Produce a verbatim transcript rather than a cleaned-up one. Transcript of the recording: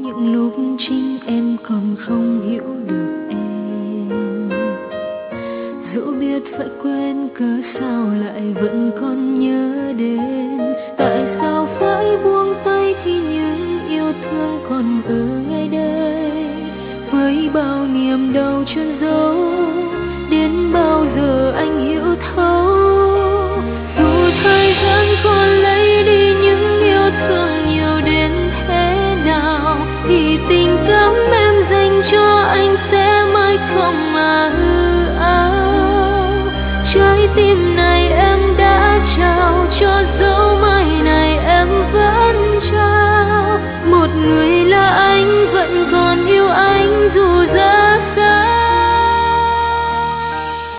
những lúc chính em còn không hiểu được em. Dẫu biết phải quên cớ sao lại vẫn còn nhớ đến. Tại sao phải buông tay khi những yêu thương còn ở ngay đây, với bao niềm đau chôn giấu. Đến bao giờ